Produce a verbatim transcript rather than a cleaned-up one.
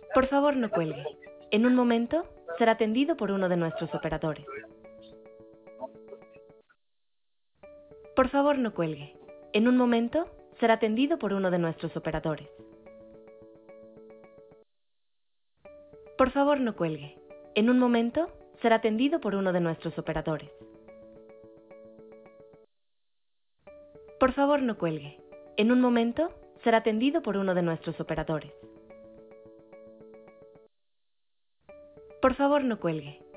Por favor, no cuelgue. En un momento será atendido por uno de nuestros operadores. Por favor, no cuelgue. En un momento será atendido por uno de nuestros operadores. Por favor, no cuelgue. En un momento será atendido por uno de nuestros operadores. Por favor, no cuelgue. En un momento será atendido por uno de nuestros operadores. Por favor, no cuelgue.